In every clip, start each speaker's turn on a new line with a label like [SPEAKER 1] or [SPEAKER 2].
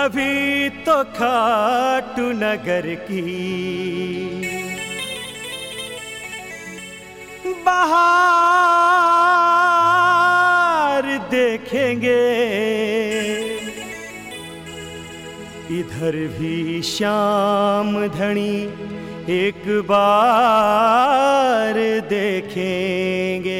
[SPEAKER 1] तभी तो खाटू नगर की बहार देखेंगे, इधर भी श्याम धनी एक बार देखेंगे।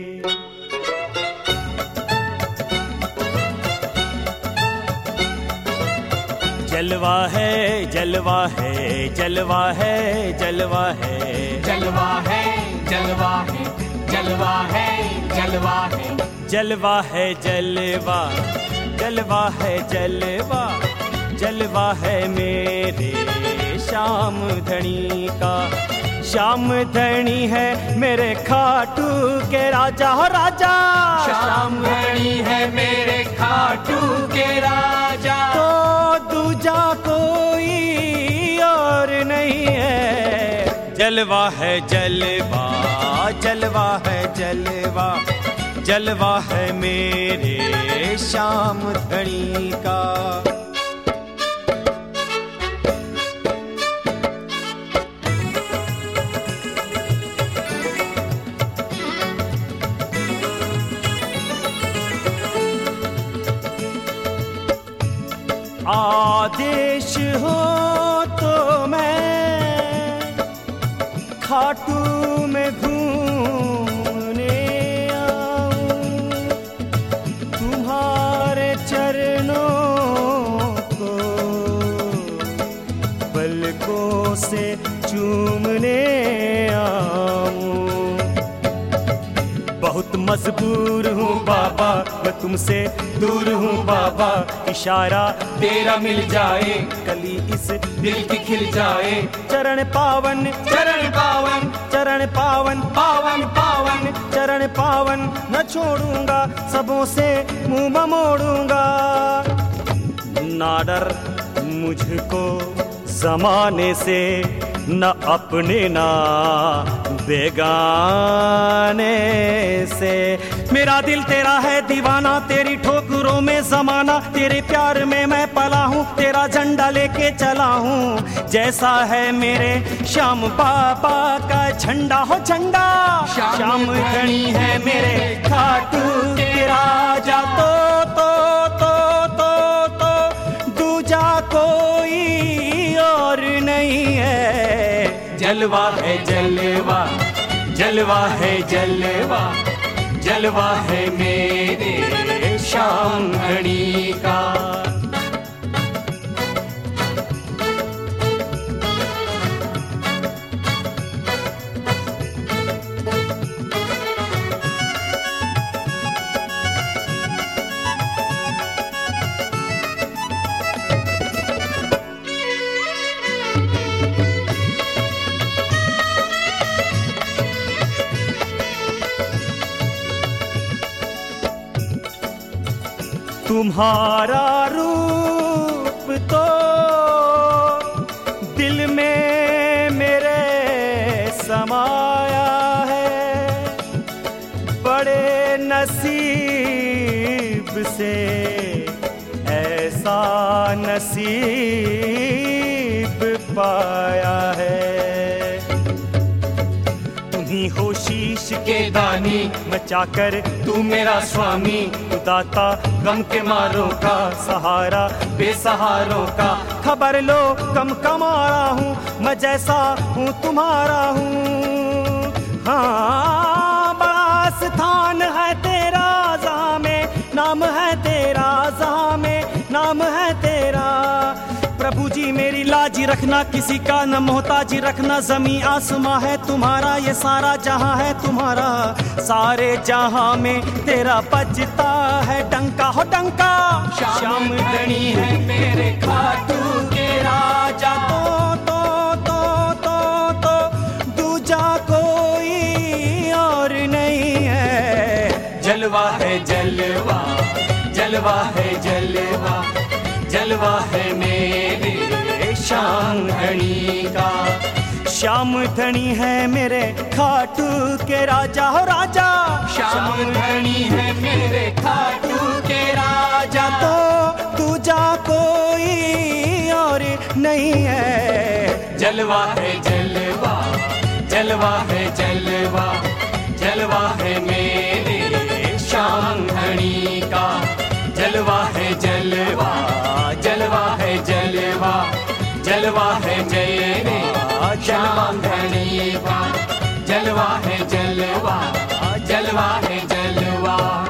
[SPEAKER 1] जलवा है जलवा है जलवा है जलवा है
[SPEAKER 2] जलवा है जलवा है जलवा है जलवा है
[SPEAKER 1] जलवा है जलवा जलवा है जलवा जलवा है मेरे श्याम धनी का। श्याम धनी है मेरे खाटू के राजा हो राजा।
[SPEAKER 2] श्याम धनी है मेरे खाटू के राजा।
[SPEAKER 1] तो दूजा कोई और नहीं है। जलवा है जलवा जलवा है जलवा जलवा है मेरे श्याम धनी का। आदेश हो तो मैं खाटू में घूमने आऊं, तुम्हारे चरणों को पलकों से चूमने आऊं। बहुत मजबूर हूँ बाबा मैं तुमसे दूर हूँ बाबा। इशारा तेरा मिल जाए कली इस दिल की खिल जाए। चरण पावन
[SPEAKER 2] चरण पावन
[SPEAKER 1] चरण पावन
[SPEAKER 2] पावन पावन
[SPEAKER 1] चरण पावन न छोड़ूंगा सबों से मुंह न मोड़ूंगा। ना डर मुझको जमाने से न अपने ना बेगाने से। मेरा दिल तेरा है दीवाना तेरी ठोकरों में जमाना। तेरे प्यार में मैं पला हूँ तेरा झंडा लेके चला हूँ। जैसा है मेरे श्याम बाबा का झंडा हो झंडा। श्याम धनी है मेरे खाटू के राजा। तो दूजा कोई और नहीं है। जलवा है जलवा जलवा है जलवा जलवा है मेरे श्याम धनी का। तुम्हारा रूप तो दिल में मेरे समाया है। बड़े नसीब से ऐसा नसीब पाया है। तुम्ही हो शीश के दानी मैं चाकर तू मेरा स्वामी। तू दाता गम के मारों का सहारा बेसहारों का। खबर लो कम कमारा हूँ मैं जैसा हूँ तुम्हारा हूँ। हाँ बड़ा स्थान है तेरा जहाँ में नाम है तेरा जहाँ में नाम है तेरा। प्रभु जी मेरी लाज रखना किसी का न मोहताजी रखना। जमी आसमां है तुम्हारा ये सारा जहां है तुम्हारा। सारे जहां में तेरा बजता है डंका हो डंका। श्याम धनी है मेरे खाटू के राजा। तो दूजा कोई और नहीं है। जलवा है जलवा जलवा है जलवा जलवा है मेरे श्याम धनी का। श्याम धनी है मेरे खाटू के राजा हो राजा।
[SPEAKER 2] श्याम धनी है मेरे खाटू के राजा।
[SPEAKER 1] तो दूजा कोई
[SPEAKER 2] जलवा है जलवा, जलवा है मेरे श्याम धनी का। जलवा है जलवा, जलवा है जलवा, जलवा है मेरे श्याम धनी का। जलवा है जलवा, जलवा है जलवा।